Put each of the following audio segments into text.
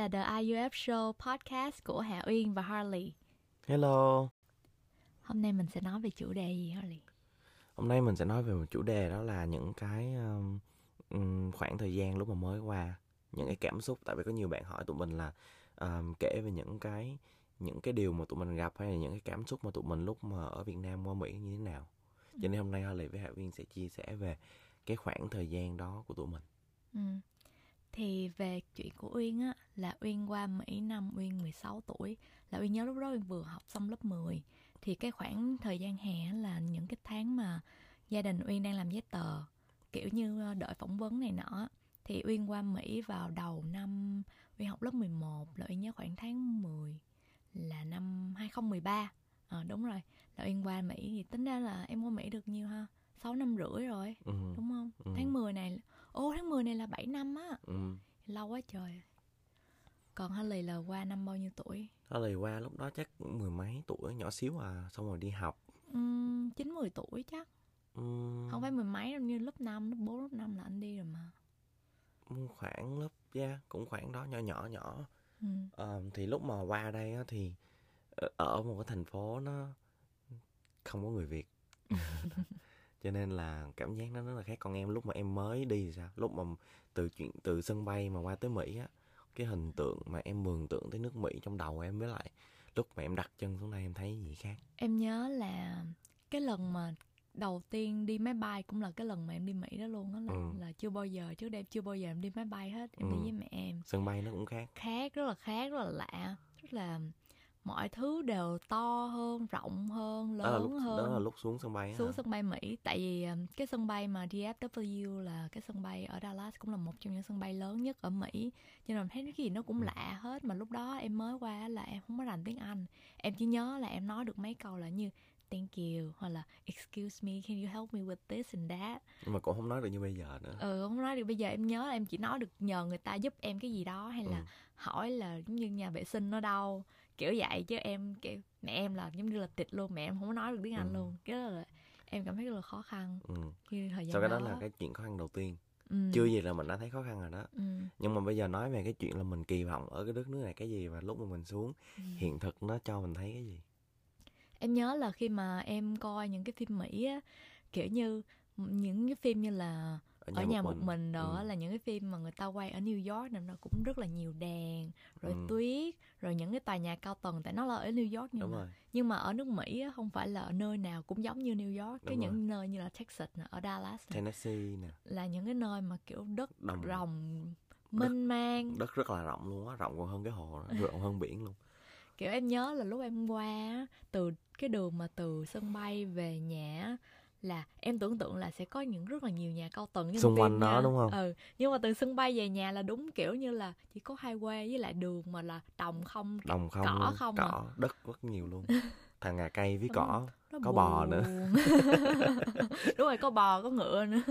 là The IUF Show podcast của Hà Uyên và Harley. Hello. Hôm nay mình sẽ nói về chủ đề gì Harley? Hôm nay mình sẽ nói về một chủ đề, đó là những cái khoảng thời gian lúc mà mới qua, những cái cảm xúc. Tại vì có nhiều bạn hỏi tụi mình là kể về những cái điều mà tụi mình gặp, hay là những cái cảm xúc mà tụi mình lúc mà ở Việt Nam qua Mỹ như thế nào. Cho nên hôm nay Harley với Hà Uyên sẽ chia sẻ về cái khoảng thời gian đó của tụi mình. Thì về chuyện của Uyên á, là Uyên qua Mỹ năm Uyên 16 tuổi. Là Uyên nhớ lúc đó Uyên vừa học xong lớp 10. Thì cái khoảng thời gian hè là những cái tháng mà gia đình Uyên đang làm giấy tờ, kiểu như đợi phỏng vấn này nọ. Thì Uyên qua Mỹ vào đầu năm Uyên học lớp 11, là Uyên nhớ khoảng tháng 10 là năm 2013. Đúng rồi, là Uyên qua Mỹ. Thì tính ra là em qua Mỹ được nhiêu ha? 6 năm rưỡi rồi, đúng không? Tháng 10 này, tháng 10 này là 7 năm á. Lâu quá trời. Còn Harley là qua năm bao nhiêu tuổi? Harley qua lúc đó chắc cũng mười mấy tuổi, nhỏ xíu à, xong rồi đi học. 9-10 tuổi chắc. Không phải mười mấy đâu, như lớp 5, lớp 4, lớp 5 là anh đi rồi mà. Khoảng lớp, cũng khoảng đó, nhỏ. Thì lúc mà qua đây á, thì ở một cái thành phố nó không có người Việt. Cho nên là cảm giác nó rất là khác. Còn em lúc mà em mới đi thì sao? Lúc mà từ sân bay mà qua tới Mỹ á, cái hình tượng mà em mường tượng tới nước Mỹ trong đầu em, với lại lúc mà em đặt chân xuống đây em thấy gì khác? Em nhớ là cái lần mà đầu tiên đi máy bay cũng là cái lần mà em đi Mỹ đó luôn á, là chưa bao giờ, trước đây em chưa bao giờ em đi máy bay hết. Em đi với mẹ em. Sân bay nó cũng khác, rất là lạ, rất là mọi thứ đều to hơn, rộng hơn, lớn hơn. Đó là lúc xuống sân bay á. Xuống sân bay Mỹ. Tại vì cái sân bay mà DFW là cái sân bay ở Dallas, cũng là một trong những sân bay lớn nhất ở Mỹ. Cho nên thấy cái gì nó cũng lạ hết. Mà lúc đó em mới qua là em không có rành tiếng Anh. Em chỉ nhớ là em nói được mấy câu là như thank you, hoặc là excuse me, can you help me with this and that. Nhưng mà cũng không nói được như bây giờ nữa. Không nói được bây giờ. Em nhớ là em chỉ nói được nhờ người ta giúp em cái gì đó, hay là hỏi là giống như nhà vệ sinh ở đâu, kiểu vậy. Chứ em kiểu mẹ em là giống như là tịch luôn, mẹ em không có nói được tiếng Anh luôn. Cái đó là em cảm thấy rất là khó khăn. Như thời gian Sau cái đó là cái chuyện khó khăn đầu tiên. Chưa gì là mình đã thấy khó khăn rồi đó. Nhưng mà bây giờ nói về cái chuyện là mình kỳ vọng ở cái đất nước này cái gì, và lúc mà mình xuống hiện thực nó cho mình thấy cái gì. Em nhớ là khi mà em coi những cái phim Mỹ á, kiểu như những cái phim như là Ở nhà một mình đó, là những cái phim mà người ta quay ở New York nên nó cũng rất là nhiều đèn, rồi tuyết, rồi những cái tòa nhà cao tầng, tại nó là ở New York. Nhưng mà ở nước Mỹ á, không phải là ở nơi nào cũng giống như New York. Cái những nơi như là Texas nè, ở Dallas nè, Tennessee nè, là những cái nơi mà kiểu đất rộng mênh mang. Đất rất là rộng luôn á, rộng còn hơn cái hồ, rộng hơn biển luôn. Kiểu em nhớ là lúc em qua, từ cái đường mà từ sân bay về nhà, là em tưởng tượng là sẽ có rất là nhiều nhà cao tầng xung quanh đó, đúng không? Nhưng mà từ sân bay về nhà là đúng kiểu như là chỉ có highway với lại đường mà là đồng không, cỏ luôn, không, cỏ, đất rất nhiều luôn. Thằng gà cây với cỏ, có buồn. bò nữa. Đúng rồi, có bò, có ngựa nữa.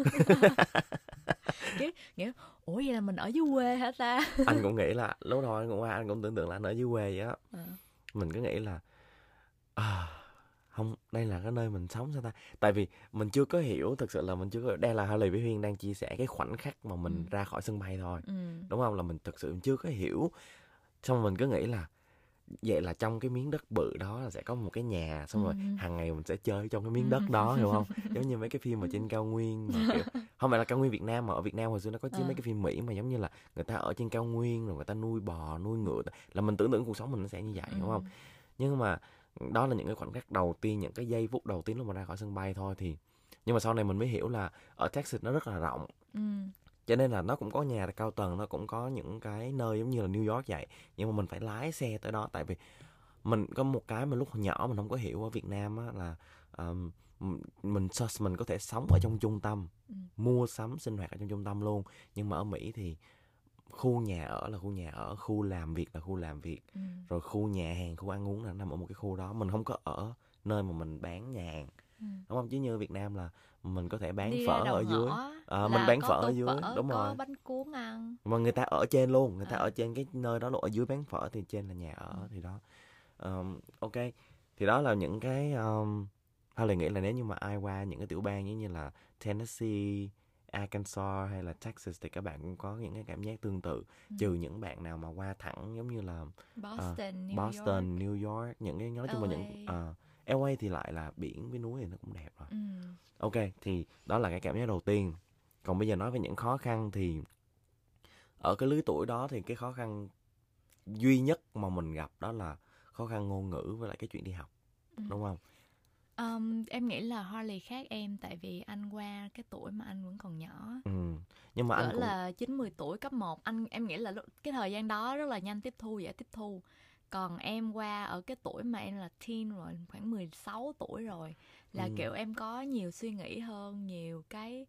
Nghĩa ủa vậy là mình ở dưới quê hả ta? Anh cũng nghĩ là lúc đầu anh cũng qua, anh cũng tưởng tượng là anh ở dưới quê vậy á. Mình cứ nghĩ là không, đây là cái nơi mình sống sao ta? Tại vì mình chưa có hiểu, thực sự là mình chưa có. Đây là Harley với Huyên đang chia sẻ cái khoảnh khắc mà mình ra khỏi sân bay thôi, đúng không? Là mình thực sự chưa có hiểu. Xong mình cứ nghĩ là vậy là trong cái miếng đất bự đó là sẽ có một cái nhà, xong rồi hàng ngày mình sẽ chơi trong cái miếng đất đó, hiểu không? Giống như mấy cái phim mà trên cao nguyên mà kiểu, không phải là cao nguyên Việt Nam, mà ở Việt Nam hồi xưa nó có chiếu mấy cái phim Mỹ mà giống như là người ta ở trên cao nguyên rồi người ta nuôi bò, nuôi ngựa, là mình tưởng tượng cuộc sống mình nó sẽ như vậy, đúng không? Nhưng mà đó là những cái khoảnh khắc đầu tiên, những cái giây phút đầu tiên lúc mà ra khỏi sân bay thôi. Thì nhưng mà sau này mình mới hiểu là ở Texas nó rất là rộng. Cho nên là nó cũng có nhà cao tầng, nó cũng có những cái nơi giống như là New York vậy. Nhưng mà mình phải lái xe tới đó. Tại vì mình có một cái mà lúc nhỏ mình không có hiểu ở Việt Nam á, là mình có thể sống ở trong trung tâm, mua sắm sinh hoạt ở trong trung tâm luôn. Nhưng mà ở Mỹ thì khu nhà ở là khu nhà ở, khu làm việc là khu làm việc, rồi khu nhà hàng, khu ăn uống là nằm ở một cái khu đó. Mình không có ở nơi mà mình bán nhà hàng, đúng không? Chứ như Việt Nam là mình có thể bán đi phở ở dưới, mình bán phở ở dưới, đúng có rồi, bánh cuốn ăn. mà người ta ở trên luôn, người ta ở trên cái nơi đó luôn, ở dưới bán phở thì trên là nhà ở. Thì đó, ok, thì đó là những cái Harley nghĩ là nếu như mà ai qua những cái tiểu bang như là Tennessee, Arkansas hay là Texas thì các bạn cũng có những cái cảm giác tương tự, trừ những bạn nào mà qua thẳng giống như là Boston, New York, những cái nói chung là những LA thì lại là biển với núi thì nó cũng đẹp rồi. Ok, thì đó là cái cảm giác đầu tiên. Còn bây giờ nói về những khó khăn thì ở cái lứa tuổi đó thì cái khó khăn duy nhất mà mình gặp đó là khó khăn ngôn ngữ với lại cái chuyện đi học, đúng không? Em nghĩ là Harley khác em, tại vì anh qua cái tuổi mà anh vẫn còn nhỏ. Nhưng mà cỡ anh cũng là 9-10 tuổi cấp 1, em nghĩ là cái thời gian đó rất là nhanh tiếp thu, dễ tiếp thu. Còn em qua ở cái tuổi mà em là teen rồi, khoảng 16 tuổi rồi, là kiểu em có nhiều suy nghĩ hơn, nhiều cái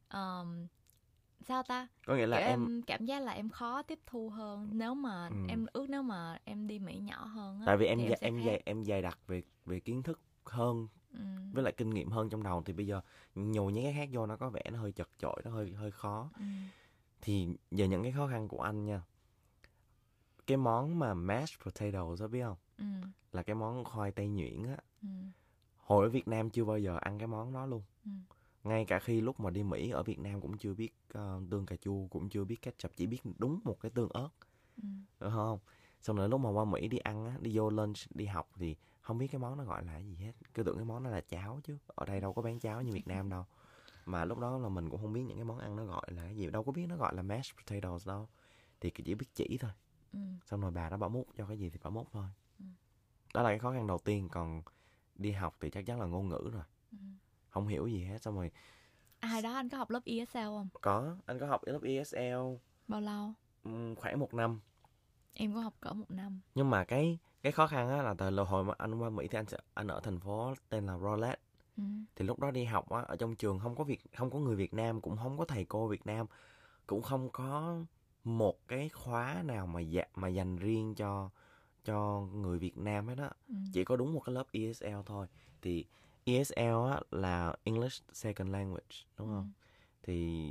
sao ta, có nghĩa là kiểu em cảm giác là em khó tiếp thu hơn. Nếu mà nếu mà em đi Mỹ nhỏ hơn á, tại vì thì em sẽ khác. em dày đặc về kiến thức hơn, với lại kinh nghiệm hơn trong đầu, thì bây giờ nhồi những cái khác vô nó có vẻ nó hơi chật chội, nó hơi khó. Thì giờ những cái khó khăn của anh nha, cái món mà mashed potatoes đó biết không, là cái món khoai tây nhuyễn á. Hồi ở Việt Nam chưa bao giờ ăn cái món đó luôn. Ngay cả khi lúc mà đi Mỹ ở Việt Nam cũng chưa biết tương cà chua, cũng chưa biết ketchup, chỉ biết đúng một cái tương ớt, đúng không? Xong rồi lúc mà qua Mỹ đi ăn á, đi vô lunch đi học thì không biết cái món nó gọi là cái gì hết, cứ tưởng cái món đó là cháo, chứ ở đây đâu có bán cháo như Việt Nam đâu. Mà lúc đó là mình cũng không biết những cái món ăn nó gọi là cái gì, đâu có biết nó gọi là mashed potatoes đâu, thì chỉ biết chỉ thôi. Xong rồi bà đó bảo múc cho cái gì thì bảo múc thôi. Đó là cái khó khăn đầu tiên. Còn đi học thì chắc chắn là ngôn ngữ rồi, không hiểu gì hết. Xong rồi hồi đó anh có học lớp ESL không? Có, anh có học lớp ESL. Bao lâu? Khoảng 1 năm. Em có học cỡ 1 năm. Nhưng mà cái khó khăn á là từ hồi mà anh qua Mỹ thì anh ở thành phố tên là Rowlett. Thì lúc đó đi học á, ở trong trường không có người Việt Nam, cũng không có thầy cô Việt Nam, cũng không có một cái khóa nào mà dành riêng cho người Việt Nam hết á. Chỉ có đúng một cái lớp ESL thôi. Thì ESL á là English Second Language, đúng không? Thì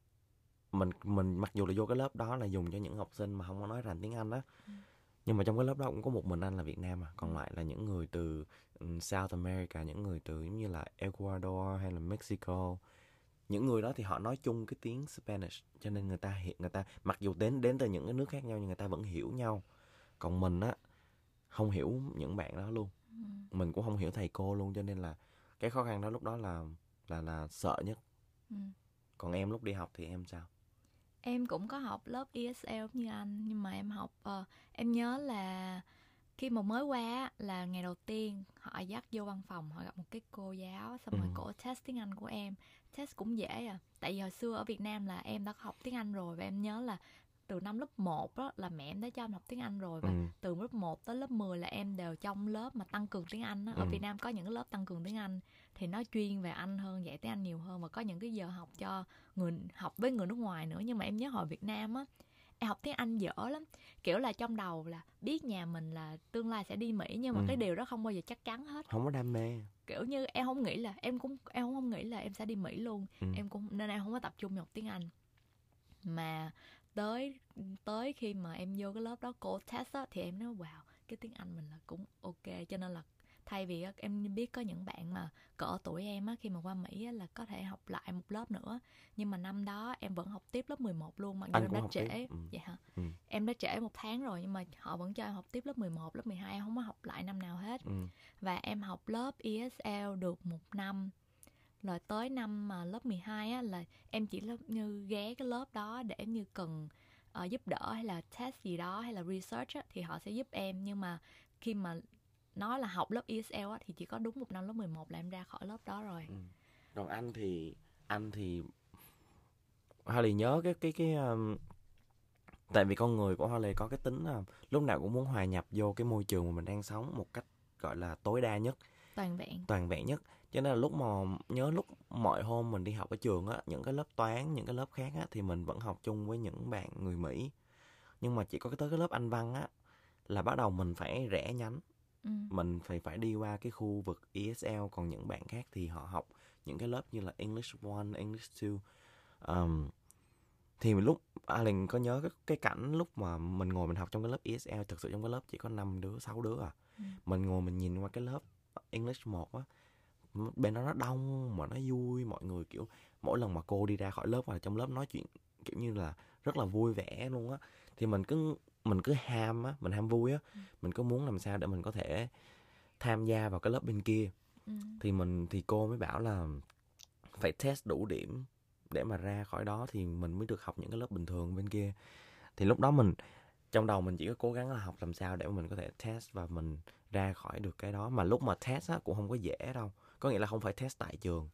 mình mặc dù là vô cái lớp đó là dùng cho những học sinh mà không có nói rành tiếng Anh á, nhưng mà trong cái lớp đó cũng có một mình anh là Việt Nam à, còn lại là những người từ South America, những người từ giống như là Ecuador hay là Mexico. Những người đó thì họ nói chung cái tiếng Spanish, cho nên người ta mặc dù đến từ những cái nước khác nhau nhưng người ta vẫn hiểu nhau. Còn mình á không hiểu những bạn đó luôn, mình cũng không hiểu thầy cô luôn, cho nên là cái khó khăn đó lúc đó là sợ nhất. Còn em lúc đi học thì em sao? Em cũng có học lớp ESL như anh, nhưng mà em học em nhớ là khi mà mới qua là ngày đầu tiên họ dắt vô văn phòng, họ gặp một cái cô giáo, xong rồi cổ test tiếng Anh của em. Test cũng dễ à, tại vì hồi xưa ở Việt Nam là em đã học tiếng Anh rồi, và em nhớ là từ năm lớp 1 đó là mẹ em đã cho em học tiếng Anh rồi, và từ lớp 1 tới lớp 10 là em đều trong lớp mà tăng cường tiếng Anh đó. Ở Việt Nam có những cái lớp tăng cường tiếng Anh thì nó chuyên về Anh hơn, dạy tiếng Anh nhiều hơn, và có những cái giờ học cho người học với người nước ngoài nữa. Nhưng mà em nhớ hồi Việt Nam á, em học tiếng Anh dở lắm, kiểu là trong đầu là biết nhà mình là tương lai sẽ đi Mỹ, nhưng mà cái điều đó không bao giờ chắc chắn hết, không có đam mê. kiểu như em không nghĩ là em không nghĩ là em sẽ đi Mỹ luôn. Nên em không có tập trung vào học tiếng Anh. Mà tới khi mà em vô cái lớp đó cô test á, thì em nói wow, cái tiếng Anh mình là cũng ok. Cho nên là thay vì em biết có những bạn mà cỡ tuổi em á, khi mà qua Mỹ á, là có thể học lại một lớp nữa, nhưng mà năm đó em vẫn học tiếp lớp 11 luôn, mặc dù em đã trễ. Vậy hả? Em đã trễ 1 tháng rồi, nhưng mà họ vẫn cho em học tiếp lớp 11, lớp 12 em không có học lại năm nào hết. Và em học lớp ESL được 1 năm. Rồi tới năm mà lớp 12 á, là em chỉ như ghé cái lớp đó để như cần giúp đỡ hay là test gì đó hay là research á, thì họ sẽ giúp em. Nhưng mà khi mà nói là học lớp ESL á, thì chỉ có đúng 1 năm lớp 11 là em ra khỏi lớp đó rồi. Còn anh thì Harley nhớ cái tại vì con người của Harley có cái tính là lúc nào cũng muốn hòa nhập vô cái môi trường mà mình đang sống một cách gọi là tối đa nhất, toàn vẹn nhất. Cho nên là lúc mọi hôm mình đi học ở trường á, những cái lớp toán, những cái lớp khác á, thì mình vẫn học chung với những bạn người Mỹ. Nhưng mà chỉ có tới cái lớp Anh văn á là bắt đầu mình phải rẽ nhánh. Mình phải đi qua cái khu vực ESL. Còn những bạn khác thì họ học những cái lớp như là English 1, English 2. Thì lúc Alan có nhớ cái cảnh lúc mà mình ngồi mình học trong cái lớp ESL, thực sự trong cái lớp chỉ có 5 đứa, 6 đứa à. Mình ngồi mình nhìn qua cái lớp English 1 á, bên đó nó đông mà nó vui, mọi người kiểu mỗi lần mà cô đi ra khỏi lớp và trong lớp nói chuyện kiểu như là rất là vui vẻ luôn á, thì mình cứ ham á, mình ham vui á, mình cứ muốn làm sao để mình có thể tham gia vào cái lớp bên kia. Thì cô mới bảo là phải test đủ điểm để mà ra khỏi đó thì mình mới được học những cái lớp bình thường bên kia. Thì lúc đó trong đầu mình chỉ có cố gắng là học làm sao để mà mình có thể test và mình ra khỏi được cái đó. Mà lúc mà test á cũng không có dễ đâu, có nghĩa là không phải test tại trường,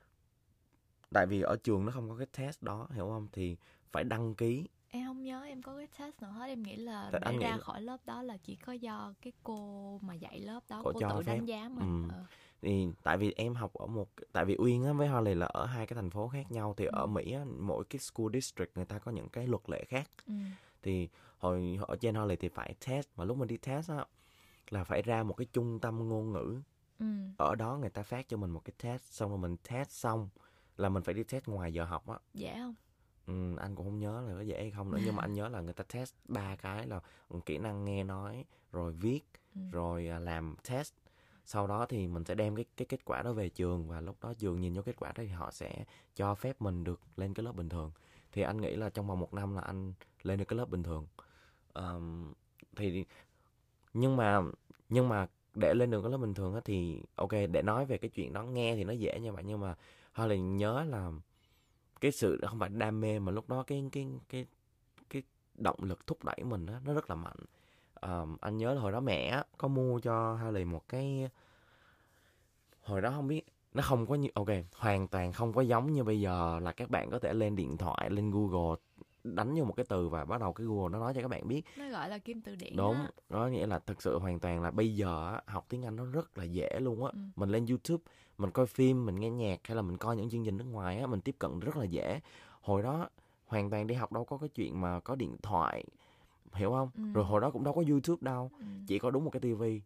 tại vì ở trường nó không có cái test đó, hiểu không? Thì phải đăng ký. Em không nhớ em có cái test nào hết. Em nghĩ là Tại để anh nghĩ ra là khỏi lớp đó là chỉ có do cái cô mà dạy lớp đó, cô cô cho tự phép. đánh giá mình. Thì tại vì em học tại vì Uyên á với Holly là ở hai cái thành phố khác nhau, thì ở Mỹ á, mỗi cái school district người ta có những cái luật lệ khác. Thì hồi ở trên Holly thì phải test, mà lúc mình đi test á là phải ra một cái trung tâm ngôn ngữ. Ở đó người ta phát cho mình một cái test, xong rồi mình test xong là mình phải đi test ngoài giờ học á. Dễ không? Anh cũng không nhớ là có dễ hay không nữa, nhưng mà anh nhớ là người ta test 3 cái là kỹ năng nghe nói, rồi viết, rồi làm test. Sau đó thì mình sẽ đem cái kết quả đó về trường, và lúc đó trường nhìn vô kết quả đó thì họ sẽ cho phép mình được lên cái lớp bình thường. Thì anh nghĩ là trong vòng 1 năm là anh lên được cái lớp bình thường. Thì nhưng mà để lên được cái lớp bình thường á thì ok, để nói về cái chuyện đó nghe thì nó dễ như vậy, nhưng mà thôi là nhớ là cái sự không phải đam mê, mà lúc đó cái động lực thúc đẩy mình á nó rất là mạnh. Anh nhớ là hồi đó mẹ có mua cho Harley một cái, hồi đó không biết, nó không có như hoàn toàn không có giống như bây giờ là các bạn có thể lên điện thoại, lên Google đánh vô một cái từ và bắt đầu cái Google nó nói cho các bạn biết. Nó gọi là kim từ điển. Đúng, đó nghĩa là thực sự hoàn toàn là bây giờ học tiếng Anh nó rất là dễ luôn á. Mình lên YouTube, mình coi phim, mình nghe nhạc hay là mình coi những chương trình nước ngoài á, mình tiếp cận rất là dễ. Hồi đó hoàn toàn đi học đâu có cái chuyện mà có điện thoại, hiểu không? Rồi hồi đó cũng đâu có YouTube đâu, chỉ có đúng một cái tivi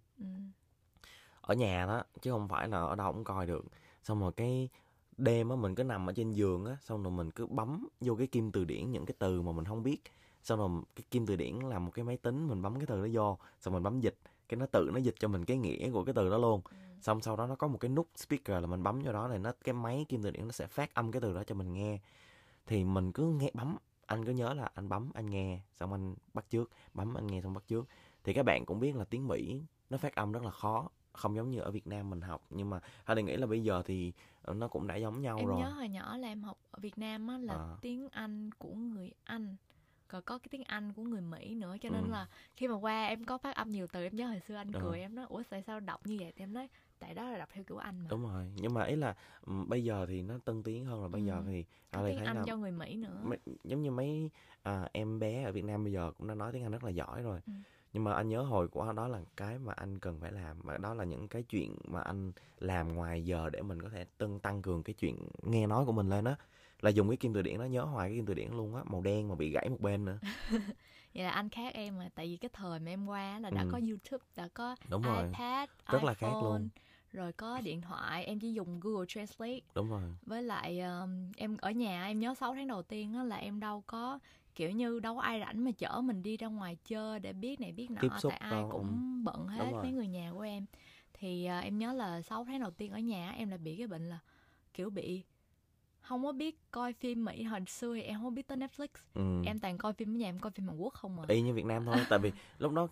ở nhà đó, chứ không phải là ở đâu cũng coi được. Xong rồi cái đêm á mình cứ nằm ở trên giường á, xong rồi mình cứ bấm vô cái kim từ điển những cái từ mà mình không biết. Xong rồi cái kim từ điển là một cái máy tính, mình bấm cái từ đó vô, xong mình bấm dịch, cái nó tự nó dịch cho mình cái nghĩa của cái từ đó luôn. Xong sau đó nó có một cái nút speaker là mình bấm vô đó, thì cái máy kim từ điển nó sẽ phát âm cái từ đó cho mình nghe. Thì mình cứ nghe bấm, anh cứ nhớ là anh bấm anh nghe xong anh bắt chước, bấm anh nghe xong bắt chước. Thì các bạn cũng biết là tiếng Mỹ nó phát âm rất là khó, không giống như ở Việt Nam mình học, nhưng mà Hải nghĩ là bây giờ thì nó cũng đã giống nhau em rồi. Em nhớ hồi nhỏ là em học ở Việt Nam á là tiếng Anh của người Anh, còn có cái tiếng Anh của người Mỹ nữa, cho nên là khi mà qua em có phát âm nhiều từ. Em nhớ hồi xưa anh cười, em nói ủa tại sao đọc như vậy, thì em nói tại đó là đọc theo kiểu Anh mà. Đúng rồi, nhưng mà ý là bây giờ thì nó tân tiến hơn rồi, bây giờ thì có tiếng Anh cho người Mỹ nữa. Giống như mấy em bé ở Việt Nam bây giờ cũng đã nói tiếng Anh rất là giỏi rồi. Nhưng mà anh nhớ hồi của đó là cái mà anh cần phải làm, mà đó là những cái chuyện mà anh làm ngoài giờ để mình có thể tăng cường cái chuyện nghe nói của mình lên á, là dùng cái kim từ điển đó. Nhớ hoài cái kim từ điển luôn á, màu đen mà bị gãy một bên nữa. Vậy là anh khác em mà, tại vì cái thời mà em qua là đã có YouTube, đã có Đúng rồi. iPad, rất iPhone, là khác luôn. Rồi có điện thoại, em chỉ dùng Google Translate. Đúng rồi. Với lại em ở nhà, em nhớ 6 tháng đầu tiên á là em đâu có kiểu như đâu có ai rảnh mà chở mình đi ra ngoài chơi để biết này biết nọ, tại ai cũng bận hết, mấy người nhà của em. Thì em nhớ là 6 tháng đầu tiên ở nhà em là bị cái bệnh là kiểu bị không có biết coi phim Mỹ. Hồi xưa thì em không biết tới Netflix, em toàn coi phim ở nhà, em coi phim Hàn Quốc không à. Y như Việt Nam thôi, tại vì lúc đó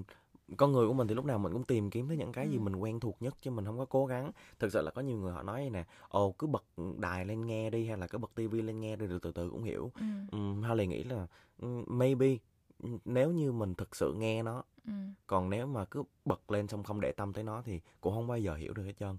con người của mình thì lúc nào mình cũng tìm kiếm tới những cái gì mình quen thuộc nhất, chứ mình không có cố gắng. Thực sự là có nhiều người họ nói nè, cứ bật đài lên nghe đi, hay là cứ bật tivi lên nghe đi, rồi từ từ cũng hiểu. Harley nghĩ là maybe nếu như mình thực sự nghe nó, còn nếu mà cứ bật lên xong không để tâm tới nó thì cũng không bao giờ hiểu được hết trơn.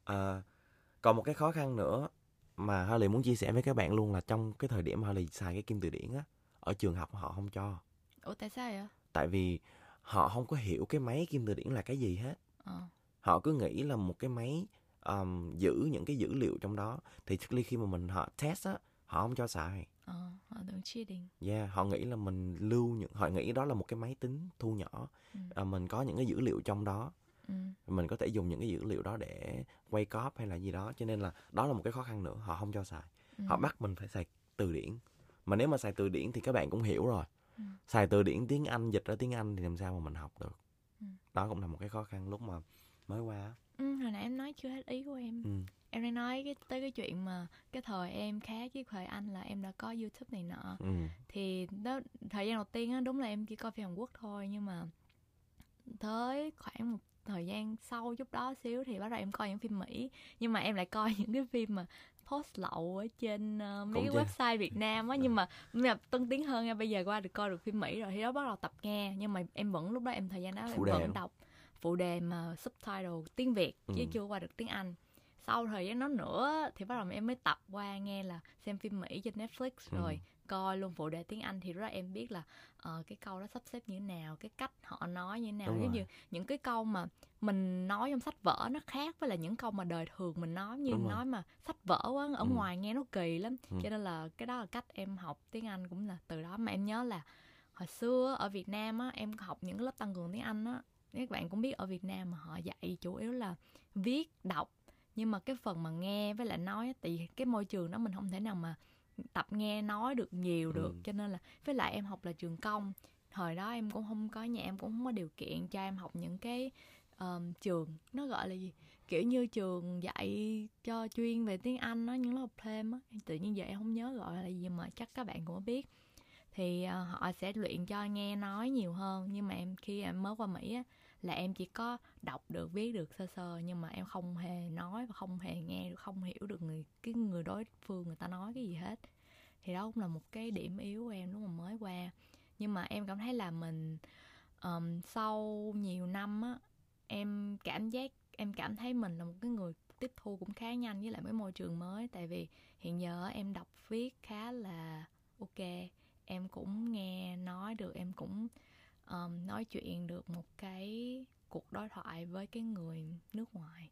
Còn một cái khó khăn nữa mà Harley muốn chia sẻ với các bạn luôn là trong cái thời điểm Harley xài cái kim từ điển á, ở trường học họ không cho. Ủa tại sao vậy? Tại vì họ không có hiểu cái máy kim từ điển là cái gì hết. Họ cứ nghĩ là một cái máy giữ những cái dữ liệu trong đó. Thì khi mà họ test á, họ không cho xài. Họ tưởng cheating. Họ nghĩ là mình họ nghĩ đó là một cái máy tính thu nhỏ. Mình có những cái dữ liệu trong đó. Mình có thể dùng những cái dữ liệu đó để quay cóp hay là gì đó. Cho nên là đó là một cái khó khăn nữa, họ không cho xài. Họ bắt mình phải xài từ điển. Mà nếu mà xài từ điển thì các bạn cũng hiểu rồi. Xài từ điển tiếng Anh dịch ra tiếng Anh thì làm sao mà mình học được. Đó cũng là một cái khó khăn lúc mà mới qua. Hồi nãy em nói chưa hết ý của em. Em đang nói tới cái chuyện mà cái thời em khác với thời anh là em đã có YouTube này nọ. Thì đó, thời gian đầu tiên á, đúng là em chỉ coi phim Hàn Quốc thôi. Nhưng mà tới khoảng một thời gian sau chút đó xíu thì bắt đầu em coi những phim Mỹ. Nhưng mà em lại coi những cái phim mà post lậu ở trên mấy cái website Việt Nam á. Nhưng mà tân tiến hơn em bây giờ qua được coi được phim Mỹ rồi thì đó bắt đầu tập nghe. Nhưng mà em vẫn lúc đó em thời gian đó em vẫn đọc phụ đề mà subtitle tiếng Việt chứ chưa qua được tiếng Anh. Sau thời gian đó nữa thì bắt đầu em mới tập qua nghe là xem phim Mỹ trên Netflix rồi coi luôn phụ đề tiếng Anh thì lúc đó em biết là cái câu đó sắp xếp như thế nào, cái cách họ nói như thế nào. Giống như những cái câu mà mình nói trong sách vở nó khác với là những câu mà đời thường mình nói, như nói mà sách vở quá ở ngoài nghe nó kỳ lắm. Cho nên là cái đó là cách em học tiếng Anh cũng là từ đó. Mà em nhớ là hồi xưa ở Việt Nam á, em học những lớp tăng cường tiếng Anh á, các bạn cũng biết ở Việt Nam mà họ dạy chủ yếu là viết, đọc. Nhưng mà cái phần mà nghe với lại nói thì cái môi trường đó mình không thể nào mà tập nghe nói được nhiều được. Cho nên là với lại em học là trường công. Thời đó em cũng không có, nhà em cũng không có điều kiện cho em học những cái trường, nó gọi là gì, kiểu như trường dạy cho chuyên về tiếng Anh đó, những lớp học thêm á. Tự nhiên giờ em không nhớ gọi là gì mà chắc các bạn cũng có biết. Thì họ sẽ luyện cho nghe nói nhiều hơn. Nhưng mà khi em mới qua Mỹ á, là em chỉ có đọc được, viết được sơ sơ, nhưng mà em không hề nói và không hề nghe được, không hiểu được cái người đối phương người ta nói cái gì hết. Thì đó cũng là một cái điểm yếu của em lúc mà mới qua. Nhưng mà em cảm thấy là mình sau nhiều năm á, em cảm thấy mình là một cái người tiếp thu cũng khá nhanh với lại cái môi trường mới. Tại vì hiện giờ em đọc viết khá là ok, em cũng nghe nói được, em cũng nói chuyện được một cái cuộc đối thoại với cái người nước ngoài.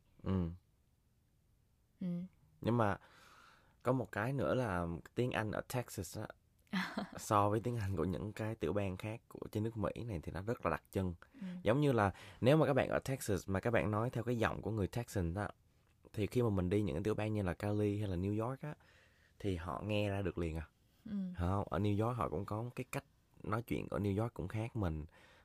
Nhưng mà có một cái nữa là tiếng Anh ở Texas á, so với tiếng Anh của những cái tiểu bang khác của trên nước Mỹ này thì nó rất là đặc trưng. Giống như là nếu mà các bạn ở Texas mà các bạn nói theo cái giọng của người Texan á, thì khi mà mình đi những cái tiểu bang như là Cali hay là New York á, thì họ nghe ra được liền à. Không? Ở New York họ cũng có cái cách nói chuyện ở New York cũng khác mình.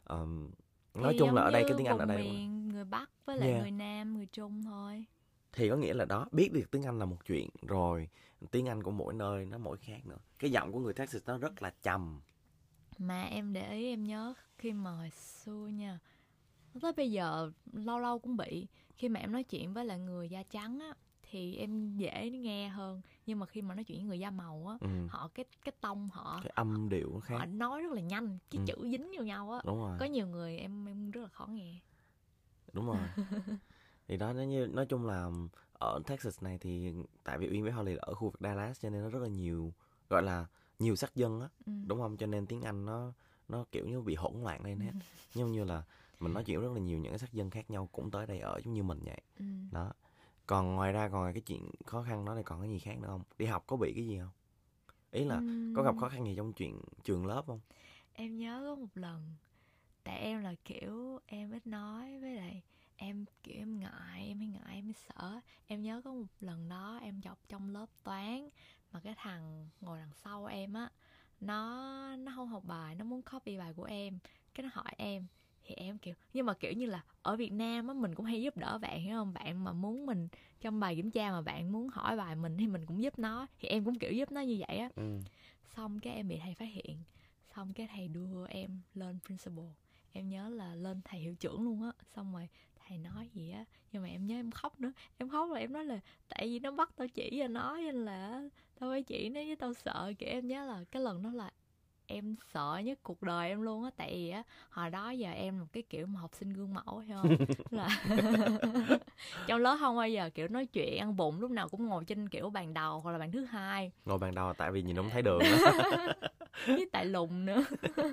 Nói chung là ở đây cái tiếng Anh ở đây miền người Bắc với lại người Nam, người Trung thôi. Thì có nghĩa là đó, biết được tiếng Anh là một chuyện, rồi tiếng Anh của mỗi nơi nó mỗi khác nữa. Cái giọng của người Texas nó rất là trầm. Mà em để ý, em nhớ khi mà hồi xưa nha, tới bây giờ lâu lâu cũng bị, khi mà em nói chuyện với lại người da trắng á thì em dễ nghe hơn. Nhưng mà khi mà nói chuyện với người da màu á, họ cái tông họ, cái âm điệu nó khác, họ nói rất là nhanh, cái chữ dính vào nhau á. Đúng rồi. Có nhiều người em rất là khó nghe. Đúng rồi. Thì đó, nói chung là ở Texas này thì tại vì Uyên với Holly là ở khu vực Dallas cho nên nó rất là nhiều, gọi là nhiều sắc dân á, đúng không? Cho nên tiếng Anh nó kiểu như bị hỗn loạn lên hết. Giống như là mình nói chuyện rất là nhiều những cái sắc dân khác nhau cũng tới đây ở giống như mình vậy. Đó. Còn ngoài ra, còn cái chuyện khó khăn đó thì còn cái gì khác nữa không? Đi học có bị cái gì không? Ý là có gặp khó khăn gì trong chuyện trường lớp không? Em nhớ có một lần, tại em là kiểu em ít nói, với lại em kiểu em hay ngại, em sợ. Em nhớ có một lần đó em học trong lớp toán mà cái thằng ngồi đằng sau em á, nó không học bài, nó muốn copy bài của em, cái nó hỏi em. Thì em kiểu, nhưng mà kiểu như là ở Việt Nam á, mình cũng hay giúp đỡ bạn, hiểu không? Bạn mà muốn mình trong bài kiểm tra mà bạn muốn hỏi bài mình thì mình cũng giúp nó. Thì em cũng kiểu giúp nó như vậy á. Xong cái em bị thầy phát hiện, xong cái thầy đưa em lên principal. Em nhớ là lên thầy hiệu trưởng luôn á. Xong rồi thầy nói gì á, nhưng mà em nhớ em khóc nữa. Em khóc là em nói là tại vì nó bắt tao chỉ và nói, nên là tao phải chỉ nó với tao sợ. Kiểu em nhớ là cái lần đó là em sợ nhất cuộc đời em luôn á. Tại vì á, hồi đó giờ em một cái kiểu mà học sinh gương mẫu, hiểu không? Là trong lớp không bao giờ kiểu nói chuyện ăn bụng, lúc nào cũng ngồi trên kiểu bàn đầu hoặc là bàn thứ hai. Ngồi bàn đầu tại vì nhìn không thấy đường đó. Với tại lùn nữa.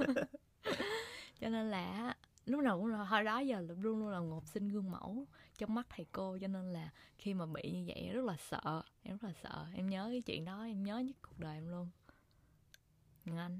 Cho nên là lúc nào cũng là, hồi đó giờ luôn luôn là một học sinh gương mẫu trong mắt thầy cô. Cho nên là khi mà bị như vậy rất là sợ. Em rất là sợ. Em nhớ cái chuyện đó, em nhớ nhất cuộc đời em luôn. Anh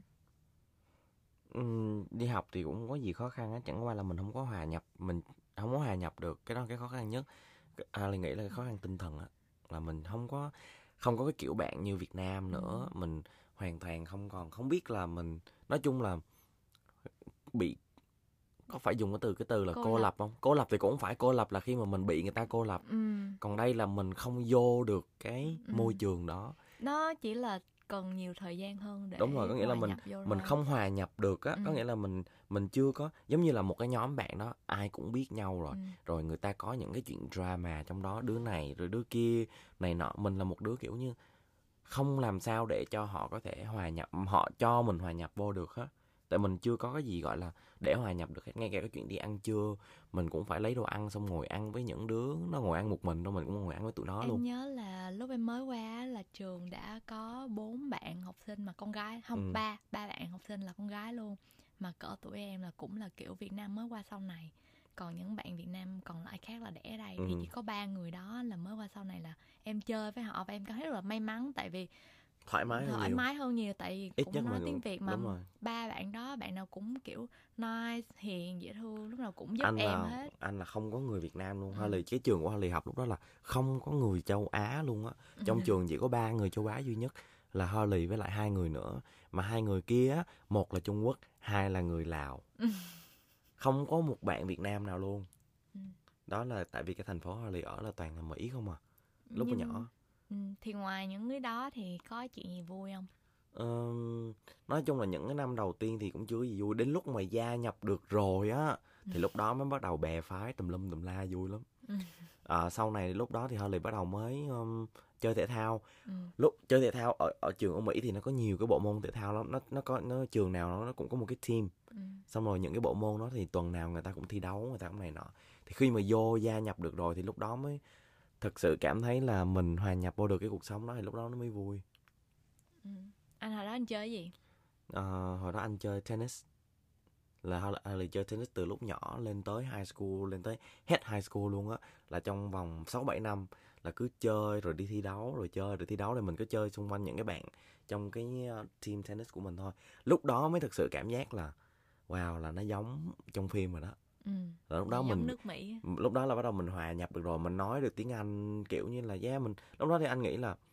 đi học thì cũng có gì khó khăn á, chẳng qua là mình không có hòa nhập được. Cái đó cái khó khăn nhất. Linh nghĩ là cái khó khăn tinh thần á, là mình không có cái kiểu bạn như Việt Nam nữa. Mình hoàn toàn không biết là mình, nói chung là bị có phải dùng cái từ là Cô cô lập. lập không? Cô lập thì cũng phải cô lập là khi mà mình bị người ta cô lập. Còn đây là mình không vô được cái môi trường đó. Nó chỉ là cần nhiều thời gian hơn để Đúng rồi, có nghĩa là mình không hòa nhập được á. Có nghĩa là mình chưa có, giống như là một cái nhóm bạn đó ai cũng biết nhau rồi. Rồi người ta có những cái chuyện drama trong đó, đứa này rồi đứa kia này nọ. Mình là một đứa kiểu như không làm sao để cho họ có thể hòa nhập, họ cho mình hòa nhập vô được hết. Tại mình chưa có cái gì gọi là để hòa nhập được hết. Ngay cả cái chuyện đi ăn trưa, mình cũng phải lấy đồ ăn xong ngồi ăn với những đứa nó ngồi ăn một mình đâu, mình cũng ngồi ăn với tụi nó luôn. Em nhớ là lúc em mới qua là trường đã có 4 bạn học sinh mà con gái, không, ba bạn học sinh là con gái luôn. Mà cỡ tuổi em là cũng là kiểu Việt Nam mới qua sau này. Còn những bạn Việt Nam còn lại khác là đẻ ở đây. Thì chỉ có 3 người đó là mới qua sau này là em chơi với họ. Và em cảm thấy rất là may mắn, tại vì thoải mái hơn nhiều. Tại vì ít cũng nhất nói mà tiếng Việt mà. Đúng rồi. 3 bạn đó, bạn nào cũng kiểu nice, hiền, dễ thương, lúc nào cũng giúp anh em là, hết. Anh là không có người Việt Nam luôn. Harley, cái trường của Harley học lúc đó là không có người châu Á luôn á. Trong trường chỉ có 3 người châu Á duy nhất là Harley với lại 2 người nữa. Mà 2 người kia á, một là Trung Quốc, 2 là người Lào. Không có một bạn Việt Nam nào luôn. Đó là tại vì cái thành phố Harley ở là toàn là Mỹ không à. Lúc mà nhỏ. Thì ngoài những cái đó thì có chuyện gì vui không? Nói chung là những cái năm đầu tiên thì cũng chưa gì vui. Đến lúc mà gia nhập được rồi á, thì lúc đó mới bắt đầu bè phái tùm lum tùm la vui lắm. Sau này lúc đó thì Harley bắt đầu mới chơi thể thao. Lúc chơi thể thao ở trường ở Mỹ thì nó có nhiều cái bộ môn thể thao lắm. Nó trường nào nó cũng có một cái team. Xong rồi những cái bộ môn đó thì tuần nào người ta cũng thi đấu, người ta cũng này nọ. Thì khi mà vô gia nhập được rồi thì lúc đó mới thực sự cảm thấy là mình hòa nhập vô được cái cuộc sống đó, thì lúc đó nó mới vui. Anh hồi đó anh chơi gì? Hồi đó anh chơi tennis. Là chơi tennis từ lúc nhỏ lên tới high school, lên tới hết high school luôn á. Là trong vòng 6-7 năm là cứ chơi rồi đi thi đấu, rồi chơi rồi thi đấu. Thì mình cứ chơi xung quanh những cái bạn trong cái team tennis của mình thôi. Lúc đó mới thực sự cảm giác là wow, là nó giống trong phim rồi đó. Rồi lúc đó giống nước Mỹ. Lúc đó là bắt đầu mình hòa nhập được rồi, mình nói được tiếng Anh kiểu như là mình lúc đó thì anh nghĩ là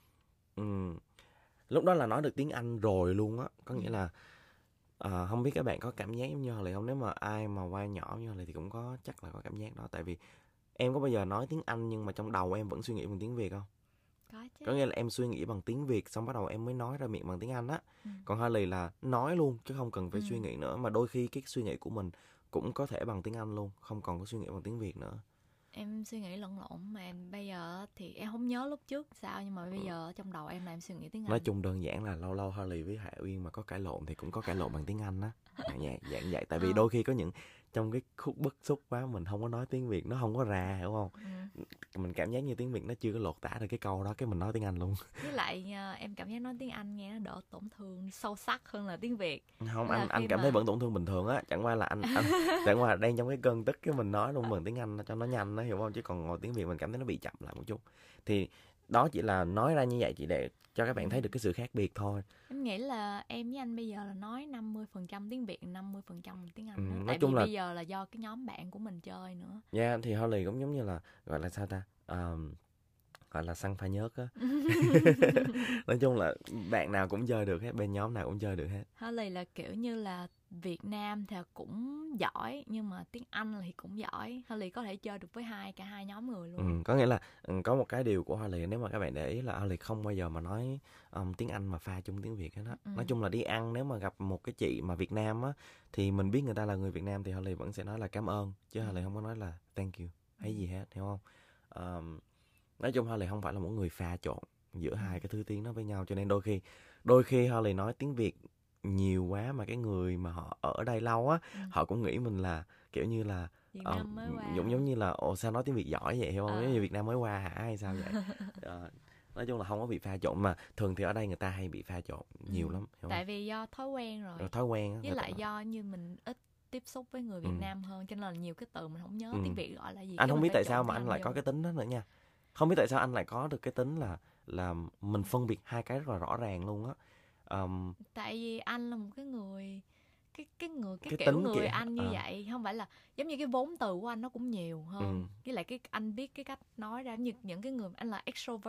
lúc đó là nói được tiếng Anh rồi luôn á. Có nghĩa là không biết các bạn có cảm giác giống như Harley không? Nếu mà ai mà qua nhỏ như Harley thì cũng có, chắc là có cảm giác đó. Tại vì em có bao giờ nói tiếng Anh nhưng mà trong đầu em vẫn suy nghĩ bằng tiếng Việt không? Có chứ. Có nghĩa là em suy nghĩ bằng tiếng Việt xong bắt đầu em mới nói ra miệng bằng tiếng Anh á. Còn Harley là nói luôn chứ không cần phải suy nghĩ nữa. Mà đôi khi cái suy nghĩ của mình cũng có thể bằng tiếng Anh luôn, không còn có suy nghĩ bằng tiếng Việt nữa. Em suy nghĩ lẫn lộn, mà em bây giờ thì em không nhớ lúc trước sao, nhưng mà bây giờ trong đầu em là em suy nghĩ tiếng Anh. Nói chung đơn giản là lâu lâu Harley với Hạ Uyên mà có cãi lộn thì cũng có cãi lộn bằng tiếng Anh á. Dạng vậy. Tại vì đôi khi có những trong cái khúc bức xúc quá mình không có nói tiếng Việt, nó không có ra, hiểu không? Mình cảm giác như tiếng Việt nó chưa có lột tả được cái câu đó, cái mình nói tiếng Anh luôn. Với lại em cảm giác nói tiếng Anh nghe nó đỡ tổn thương, sâu sắc hơn là tiếng Việt. Không, anh cảm thấy vẫn tổn thương bình thường á. Chẳng qua là anh chẳng qua là đang trong cái cơn tức cái mình nói luôn bằng tiếng Anh cho nó nhanh đó, hiểu không? Chứ còn ngồi tiếng Việt mình cảm thấy nó bị chậm lại một chút. Thì đó chỉ là nói ra như vậy chỉ để cho các bạn thấy được cái sự khác biệt thôi. Em nghĩ là em với anh bây giờ là nói 50% tiếng Việt, 50% tiếng Anh. Nói Tại chung vì là bây giờ là do cái nhóm bạn của mình chơi nữa. thì Harley cũng giống như là gọi là sao ta, gọi là xăng pha nhớt á. Nói chung là bạn nào cũng chơi được hết, bên nhóm nào cũng chơi được hết. Harley là kiểu như là Việt Nam thì cũng giỏi, nhưng mà tiếng Anh thì cũng giỏi. Harley có thể chơi được với cả hai nhóm người luôn. Có nghĩa là có một cái điều của Harley, nếu mà các bạn để ý là Harley không bao giờ mà nói tiếng Anh mà pha chung tiếng Việt hết á. Nói chung là đi ăn, nếu mà gặp một cái chị mà Việt Nam á, thì mình biết người ta là người Việt Nam thì Harley vẫn sẽ nói là cảm ơn, chứ Harley không có nói là thank you hay gì hết, hiểu không? Nói chung Harley không phải là một người pha trộn giữa hai cái thứ tiếng đó với nhau, cho nên đôi khi Harley nói tiếng Việt nhiều quá mà cái người mà họ ở đây lâu á, họ cũng nghĩ mình là kiểu như là Việt Nam mới qua, giống như là sao nói tiếng Việt giỏi vậy, hiểu không? Giống như Việt Nam mới qua hả hay sao vậy? Nói chung là không có bị pha trộn, mà thường thì ở đây người ta hay bị pha trộn nhiều lắm, hiểu tại không? vì do thói quen rồi. Thói quen với lại do như mình ít tiếp xúc với người Việt Nam hơn, cho nên là nhiều cái từ mình không nhớ tiếng Việt gọi là gì. Anh không biết tại sao mà anh lại có cái tính đó nữa nha. Không biết tại sao anh lại có được cái tính là mình phân biệt hai cái rất là rõ ràng luôn á. Tại vì anh là một cái người cái kiểu tính người kìa. Anh như vậy, không phải là giống như cái vốn từ của anh nó cũng nhiều hơn. Với lại cái anh biết cái cách nói ra, như những cái người anh là extrovert,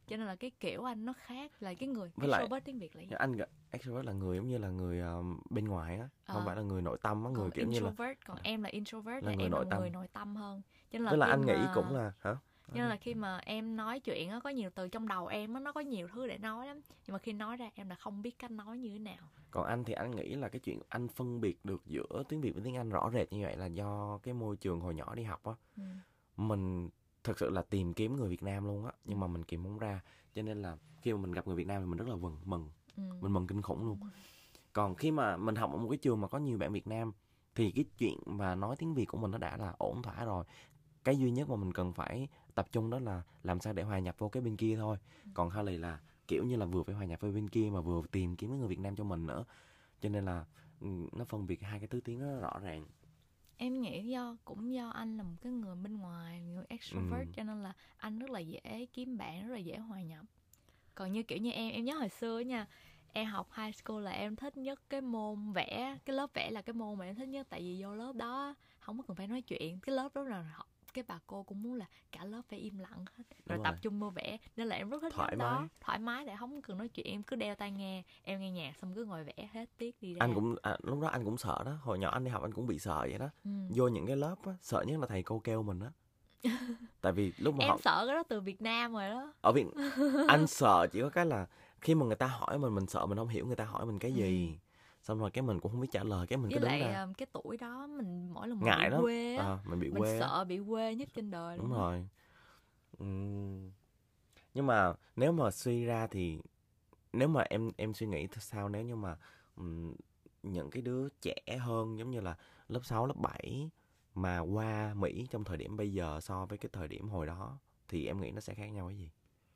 cho nên là cái kiểu anh nó khác. Là cái người Với lại extrovert tiếng Việt là gì? anh extrovert là người giống như là người bên ngoài á, không phải là người nội tâm á, người kiểu như là còn em là introvert, là là người em là nội tâm. người nội tâm hơn. Cho nên là Với lại khi anh nghĩ mà cũng là hả? cho nên là khi mà em nói chuyện á, có nhiều từ trong đầu em á, nó có nhiều thứ để nói lắm, nhưng mà khi nói ra em là không biết cách nói như thế nào. Còn anh thì anh nghĩ là cái chuyện anh phân biệt được giữa tiếng Việt với tiếng Anh rõ rệt như vậy là do cái môi trường hồi nhỏ đi học á. Mình thực sự là tìm kiếm người Việt Nam luôn á, nhưng mà mình kiếm không ra. Cho nên là khi mà mình gặp người Việt Nam thì mình rất là mừng. Mình mừng kinh khủng luôn. Còn khi mà mình học ở một cái trường mà có nhiều bạn Việt Nam thì cái chuyện mà nói tiếng Việt của mình nó đã là ổn thỏa rồi. Cái duy nhất mà mình cần phải tập trung đó là làm sao để hòa nhập vô cái bên kia thôi. Còn Harley là kiểu như là vừa phải hòa nhập với bên kia mà vừa tìm kiếm người Việt Nam cho mình nữa. Cho nên là nó phân biệt hai cái thứ tiếng nó rõ ràng. Em nghĩ cũng do anh là một cái người bên ngoài, người extrovert, cho nên là anh rất là dễ kiếm bạn, rất là dễ hòa nhập. Còn như kiểu như em nhớ hồi xưa nha, em học high school là em thích nhất cái môn vẽ. Cái lớp vẽ là cái môn mà em thích nhất, tại vì vô lớp đó không có cần phải nói chuyện. Cái lớp đó là học, cái bà cô cũng muốn là cả lớp phải im lặng hết, rồi tập trung vô vẽ. Nên là em rất thích thoải mái. đó. Thoải mái để không cần nói chuyện, em cứ đeo tai nghe, em nghe nhạc xong cứ ngồi vẽ hết tiết đi ra. Anh cũng lúc đó anh cũng sợ đó, hồi nhỏ anh đi học anh cũng bị sợ vậy đó. Vô những cái lớp á, sợ nhất là thầy cô kêu mình á. Tại vì lúc mà em sợ cái đó từ Việt Nam rồi đó. Ở Việt anh sợ chỉ có cái là khi mà người ta hỏi mình sợ mình không hiểu người ta hỏi mình cái gì. Xong rồi cái mình cũng không biết trả lời, cái mình cứ đứng ra. Với lại cái tuổi đó mình mỗi lần ngại bị lắm. quê á, Mình bị mình quê sợ á. Bị quê nhất trên đời đúng luôn. rồi. Nhưng mà nếu mà suy ra thì nếu mà em suy nghĩ sao nếu như mà những cái đứa trẻ hơn giống như là lớp 6, lớp 7 mà qua Mỹ trong thời điểm bây giờ so với cái thời điểm hồi đó thì em nghĩ nó sẽ khác nhau cái gì?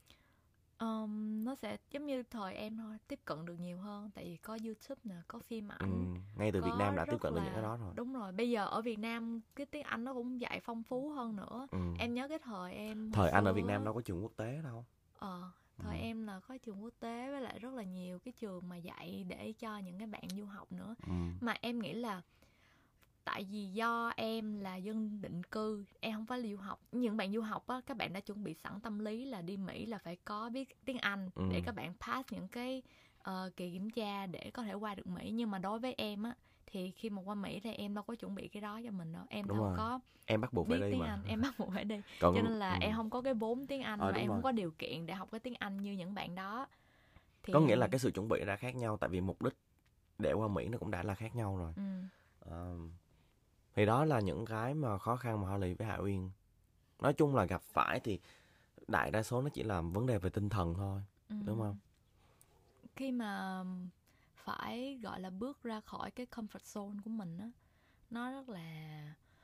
Nó sẽ giống như thời em thôi, tiếp cận được nhiều hơn, tại vì có YouTube nè, có phim ảnh. Ngay từ Việt Nam đã tiếp cận được những cái đó rồi. Đúng rồi, bây giờ ở Việt Nam cái tiếng Anh nó cũng dạy phong phú hơn nữa. Em nhớ cái thời em thời anh ở Việt Nam đâu có trường quốc tế đâu. Thời em là có trường quốc tế, với lại rất là nhiều cái trường mà dạy để cho những cái bạn du học nữa. Mà em nghĩ là tại vì do em là dân định cư, em không phải là du học. Những bạn du học á, các bạn đã chuẩn bị sẵn tâm lý là đi Mỹ là phải có biết tiếng Anh để các bạn pass những cái kỳ kiểm tra để có thể qua được Mỹ. Nhưng mà đối với em á, thì khi mà qua Mỹ thì em đâu có chuẩn bị cái đó cho mình đâu. Em đâu có em bắt buộc phải đi tiếng mà. Anh, em bắt buộc phải đi. Cho nên là em không có cái vốn tiếng Anh, và em không có điều kiện để học cái tiếng Anh như những bạn đó. Thì có nghĩa là cái sự chuẩn bị đã khác nhau, tại vì mục đích để qua Mỹ nó cũng đã là khác nhau rồi. Thì đó là những cái mà khó khăn mà Harley với Hạ Uyên nói chung là gặp phải, thì đại đa số nó chỉ là vấn đề về tinh thần thôi, đúng không? Khi mà phải gọi là bước ra khỏi cái comfort zone của mình á, nó rất là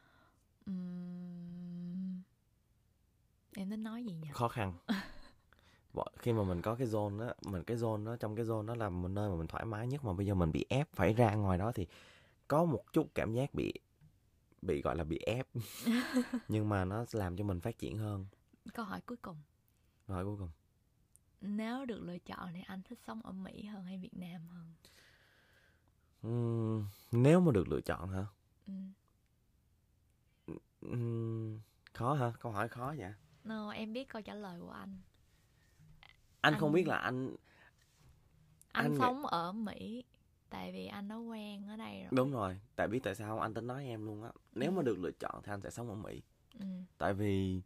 em tính nói gì nhỉ? Khó khăn. Khi mà mình có cái zone á, trong cái zone đó là một nơi mà mình thoải mái nhất, mà bây giờ mình bị ép phải ra ngoài đó thì có một chút cảm giác bị gọi là bị ép. Nhưng mà nó làm cho mình phát triển hơn. Câu hỏi cuối cùng. Nếu được lựa chọn thì anh thích sống ở Mỹ hơn hay Việt Nam hơn? Nếu mà được lựa chọn hả? Khó hả? Câu hỏi khó vậy? No, em biết câu trả lời của anh. Anh không biết là anh sống ở Mỹ tại vì anh đã quen ở đây rồi. Đúng rồi, tại biết tại sao không? Anh tính nói em luôn á. Nếu mà được lựa chọn thì anh sẽ sống ở Mỹ. Tại vì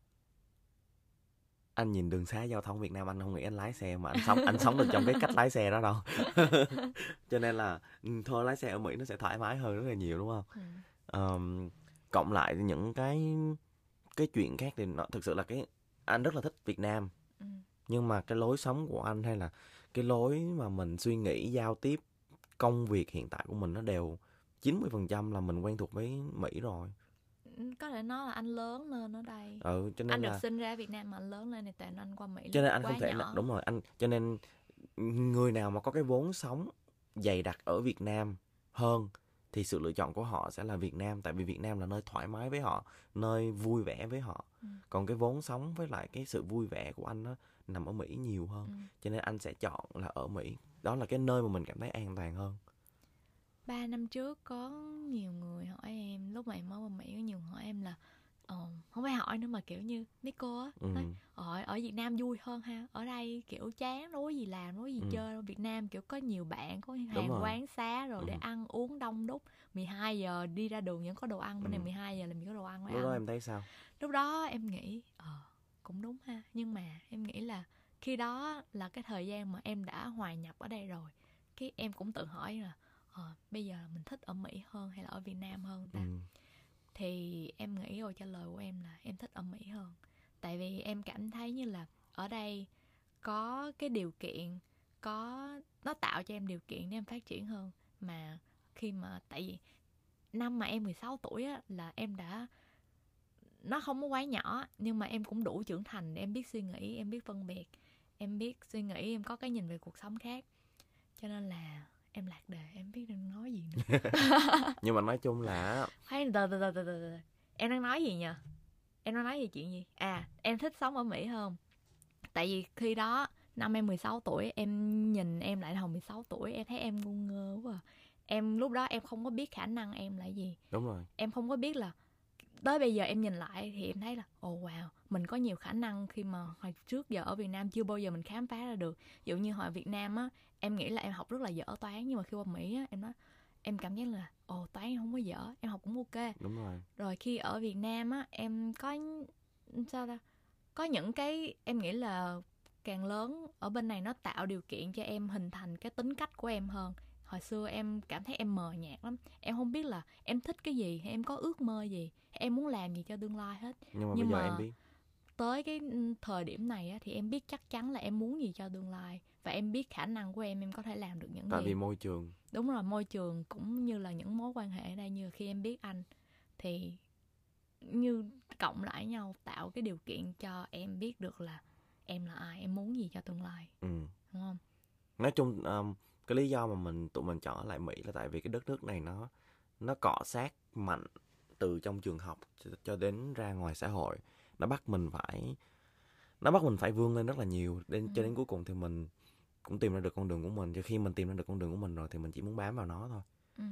anh nhìn đường xá giao thông Việt Nam, anh không nghĩ anh lái xe mà anh sống được trong cái cách lái xe đó đâu. Cho nên là thôi lái xe ở Mỹ nó sẽ thoải mái hơn rất là nhiều, đúng không? Cộng lại những cái chuyện khác thì nó thực sự là anh rất là thích Việt Nam. Nhưng mà cái lối sống của anh hay là cái lối mà mình suy nghĩ, giao tiếp, công việc hiện tại của mình nó đều 90% là mình quen thuộc với Mỹ rồi. Có thể nói là anh lớn lên ở đây. Cho nên anh được sinh ra ở Việt Nam mà anh lớn lên thì tại anh qua Mỹ. Cho nên anh không thể là, đúng rồi, cho nên người nào mà có cái vốn sống dày đặc ở Việt Nam hơn thì sự lựa chọn của họ sẽ là Việt Nam, tại vì Việt Nam là nơi thoải mái với họ, nơi vui vẻ với họ. Còn cái vốn sống với lại cái sự vui vẻ của anh nó nằm ở Mỹ nhiều hơn. Cho nên anh sẽ chọn là ở Mỹ. Đó là cái nơi mà mình cảm thấy an toàn hơn. 3 năm trước có nhiều người hỏi em, lúc mà em mới qua Mỹ, có nhiều người hỏi em là không phải hỏi nữa mà kiểu như mấy cô á nói, ở Việt Nam vui hơn ha, ở đây kiểu chán, đâu có gì làm, đâu có gì chơi đâu. Việt Nam kiểu có nhiều bạn, có hàng quán xá rồi để ăn uống đông đúc, 12 giờ đi ra đường vẫn có đồ ăn, bên này 12 giờ làm gì có đồ ăn. Lúc đó em thấy sao? Lúc đó em nghĩ cũng đúng ha, nhưng mà em nghĩ là khi đó là cái thời gian mà em đã hòa nhập ở đây rồi, cái em cũng tự hỏi là bây giờ mình thích ở Mỹ hơn hay là ở Việt Nam hơn ta? Thì em nghĩ câu trả lời của em là em thích ở Mỹ hơn. Tại vì em cảm thấy như là ở đây có cái điều kiện, nó tạo cho em điều kiện để em phát triển hơn. Mà khi mà, tại vì năm mà em 16 tuổi á, là em đã, nó không có quá nhỏ, nhưng mà em cũng đủ trưởng thành để em biết suy nghĩ, em biết phân biệt, em biết suy nghĩ, em có cái nhìn về cuộc sống khác. Cho nên là em lạc đề, em biết đang nói gì nữa. Nhưng mà nói chung là từ. Em đang nói gì nhỉ? Em đang nói về chuyện gì? Em thích sống ở Mỹ hơn. Tại vì khi đó năm em 16 tuổi, em nhìn em lại hồi 16 tuổi, em thấy em ngu ngơ quá. Em lúc đó em không có biết khả năng em là gì. Đúng rồi. Em không có biết là, tới bây giờ em nhìn lại thì em thấy là wow, mình có nhiều khả năng khi mà hồi trước giờ ở Việt Nam chưa bao giờ mình khám phá ra được. Ví dụ như hồi Việt Nam á, em nghĩ là em học rất là dở toán, nhưng mà khi qua Mỹ á, em cảm giác là toán em không có dở, em học cũng ok. Đúng rồi. Rồi khi ở Việt Nam á, em có có những cái em nghĩ là càng lớn ở bên này nó tạo điều kiện cho em hình thành cái tính cách của em hơn. Hồi xưa em cảm thấy em mờ nhạt lắm, em không biết là em thích cái gì, hay em có ước mơ gì, hay em muốn làm gì cho tương lai hết. Nhưng bây giờ em biết. Tới cái thời điểm này á, thì em biết chắc chắn là em muốn gì cho tương lai, và em biết khả năng của em có thể làm được những gì. Tại vì môi trường. Đúng rồi, môi trường cũng như là những mối quan hệ ở đây. Như khi em biết anh thì như cộng lại nhau tạo cái điều kiện cho em biết được là em là ai, em muốn gì cho tương lai. Đúng không? Nói chung cái lý do mà tụi mình chọn ở lại Mỹ là tại vì cái đất nước này nó cọ sát mạnh từ trong trường học cho đến ra ngoài xã hội. Nó bắt mình phải vươn lên rất là nhiều, cho đến cuối cùng thì mình cũng tìm ra được con đường của mình. Cho khi mình tìm ra được con đường của mình rồi thì mình chỉ muốn bám vào nó thôi.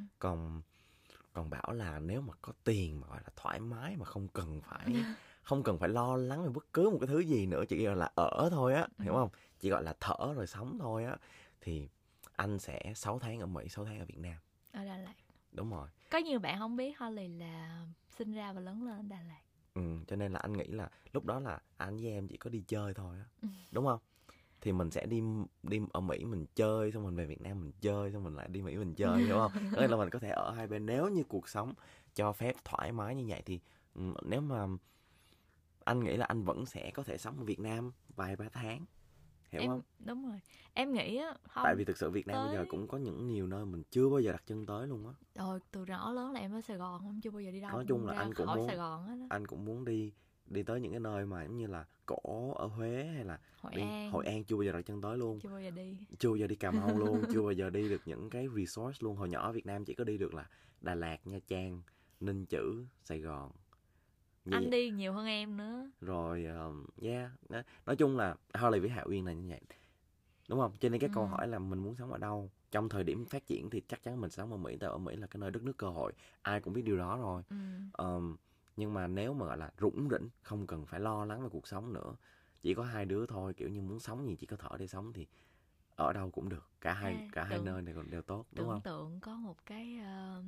Còn bảo là nếu mà có tiền mà gọi là thoải mái mà không cần phải lo lắng về bất cứ một cái thứ gì nữa, chỉ gọi là ở thôi á, hiểu không? Chỉ gọi là thở rồi sống thôi á, thì anh sẽ 6 tháng ở Mỹ, 6 tháng ở Việt Nam. Ở Đà Lạt. Đúng rồi. Có nhiều bạn không biết Holly là sinh ra và lớn lên ở Đà Lạt. Cho nên là anh nghĩ là lúc đó là anh với em chỉ có đi chơi thôi á. Đúng không? Thì mình sẽ đi ở Mỹ mình chơi, xong mình về Việt Nam mình chơi, xong mình lại đi Mỹ mình chơi, hiểu không? Nên là mình có thể ở hai bên. Nếu như cuộc sống cho phép thoải mái như vậy thì nếu mà anh nghĩ là anh vẫn sẽ có thể sống ở Việt Nam vài ba tháng, hiểu không? Đúng rồi. Em nghĩ á, tại vì thực sự Việt Nam bây giờ cũng có nhiều nơi mình chưa bao giờ đặt chân tới luôn á. Rồi từ nhỏ lớn là em ở Sài Gòn không, chưa bao giờ đi đâu. Nói chung là anh cũng muốn Sài Gòn hết đó. Anh cũng muốn đi tới những cái nơi mà giống như là cổ ở Huế hay là Hội An chưa bao giờ đặt chân tới luôn. Chưa bao giờ đi Cà Mau luôn. Chưa bao giờ đi được những cái resort luôn. Hồi nhỏ ở Việt Nam chỉ có đi được là Đà Lạt, Nha Trang, Ninh Chữ, Sài Gòn. Anh đi nhiều hơn em nữa. Rồi nói chung là Holly với Hạ Uyên là như vậy, đúng không? Cho nên cái câu hỏi là mình muốn sống ở đâu trong thời điểm phát triển thì chắc chắn mình sống ở Mỹ. Tại ở Mỹ là cái nơi đất nước cơ hội, ai cũng biết điều đó rồi. Nhưng mà nếu mà gọi là rủng rỉnh, không cần phải lo lắng về cuộc sống nữa, chỉ có hai đứa thôi, kiểu như muốn sống gì chỉ có thở để sống, thì ở đâu cũng được. Cả hai nơi này đều tốt, đúng không? Tưởng tượng có một cái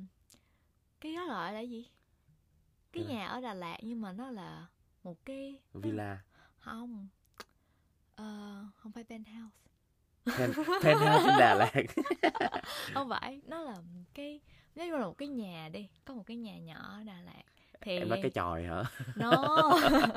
đó gọi là gì? Cái nhà ở Đà Lạt nhưng mà nó là một cái villa. Không phải penthouse. Penthouse trên Đà Lạt. Không phải, nó là cái, nếu như là một cái nhà đi, có một cái nhà nhỏ ở Đà Lạt thì em nói cái chòi hả? No.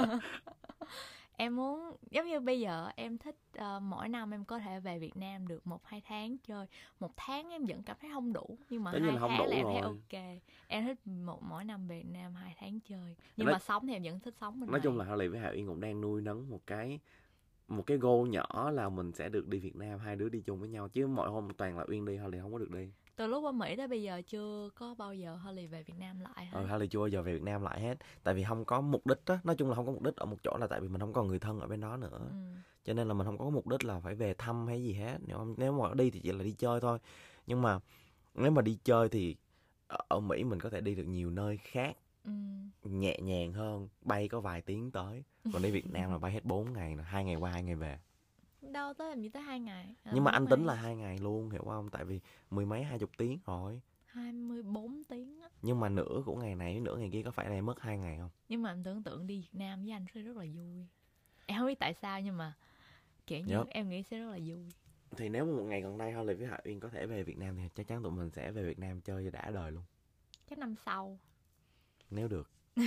Em muốn giống như bây giờ em thích mỗi năm em có thể về Việt Nam được 1-2 tháng chơi. 1 tháng em vẫn cảm thấy không đủ, nhưng mà 2 tháng là em thấy ok. Em thích mỗi năm về Việt Nam 2 tháng chơi. Nhưng mà sống thì em vẫn thích sống bên Nói chung là Holly với Hạ Uyên cũng đang nuôi nấng một cái goal nhỏ là mình sẽ được đi Việt Nam, hai đứa đi chung với nhau. Chứ mọi hôm toàn là Uyên đi, Holly không có được đi. Từ lúc ở Mỹ tới bây giờ chưa có bao giờ Holly về Việt Nam lại hết. Holly chưa bao giờ về Việt Nam lại hết. Tại vì không có mục đích á. Nói chung là không có mục đích ở một chỗ là tại vì mình không còn người thân ở bên đó nữa. Cho nên là mình không có mục đích là phải về thăm hay gì hết. Nếu mà đi thì chỉ là đi chơi thôi. Nhưng mà nếu mà đi chơi thì ở Mỹ mình có thể đi được nhiều nơi khác nhẹ nhàng hơn, bay có vài tiếng tới. Còn đi Việt Nam là bay hết 4 ngày, 2 ngày qua 2 ngày về. Đâu tới làm gì tới 2 ngày. Nhưng mà anh tính là 2 ngày luôn, hiểu không? Tại vì 10 mấy 20 tiếng rồi. 24 tiếng á. Nhưng mà nửa của ngày này với nửa ngày kia có phải là em mất 2 ngày không? Nhưng mà em tưởng tượng đi Việt Nam với anh sẽ rất là vui. Em không biết tại sao nhưng mà kiểu như em nghĩ sẽ rất là vui. Thì nếu mà một ngày gần đây Holly với Hạ Uyên có thể về Việt Nam thì chắc chắn tụi mình sẽ về Việt Nam chơi cho đã đời luôn. Chắc năm sau. Nếu được.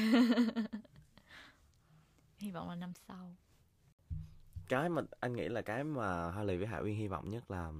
Hy vọng là năm sau. Cái mà anh nghĩ là cái mà Holly với Hạ Uyên hy vọng nhất là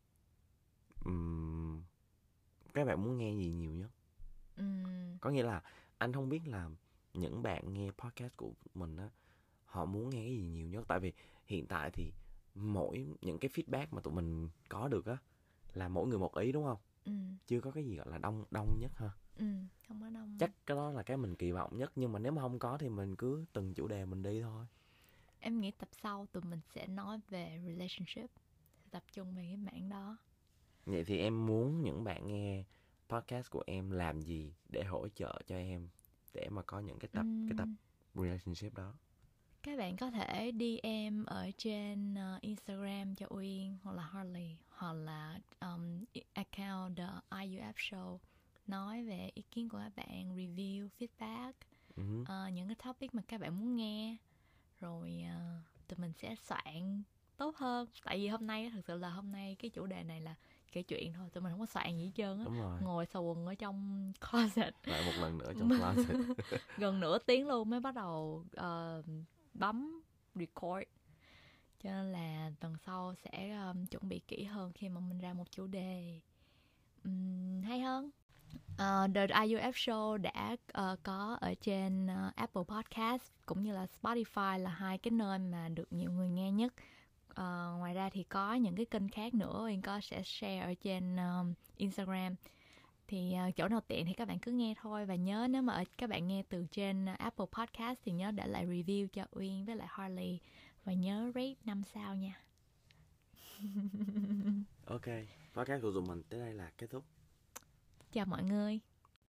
các bạn muốn nghe gì nhiều nhất. Có nghĩa là anh không biết là những bạn nghe podcast của mình á, họ muốn nghe cái gì nhiều nhất. Tại vì hiện tại thì những cái feedback mà tụi mình có được á là mỗi người một ý, đúng không? Chưa có cái gì gọi là đông nhất ha. Không có đông. Chắc cái đó là cái mình kỳ vọng nhất. Nhưng mà nếu mà không có thì mình cứ từng chủ đề mình đi thôi. Em nghĩ tập sau tụi mình sẽ nói về relationship, tập trung về cái mảng đó. Vậy thì em muốn những bạn nghe podcast của em làm gì để hỗ trợ cho em để mà có những cái tập relationship đó? Các bạn có thể DM ở trên Instagram cho Uyên hoặc là Harley, hoặc là account The IUF Show, nói về ý kiến của các bạn, review, feedback, những cái topic mà các bạn muốn nghe. Rồi tụi mình sẽ soạn tốt hơn. Tại vì hôm nay thực sự là hôm nay cái chủ đề này là kể chuyện thôi, tụi mình không có soạn gì hết trơn á. Ngồi xà quần ở trong closet lại một lần nữa trong closet gần nửa tiếng luôn mới bắt đầu bấm record. Cho nên là tuần sau sẽ chuẩn bị kỹ hơn khi mà mình ra một chủ đề hay hơn. The IUF Show đã có ở trên Apple Podcast cũng như là Spotify, là hai cái nơi mà được nhiều người nghe nhất. Ngoài ra thì có những cái kênh khác nữa, Uyên có sẽ share ở trên Instagram. Thì chỗ nào tiện thì các bạn cứ nghe thôi. Và nhớ nếu mà các bạn nghe từ trên Apple Podcast thì nhớ để lại review cho Uyên với lại Harley. Và nhớ rate 5 sao nha. Ok, podcast của tụi mình tới đây là kết thúc. Chào mọi người.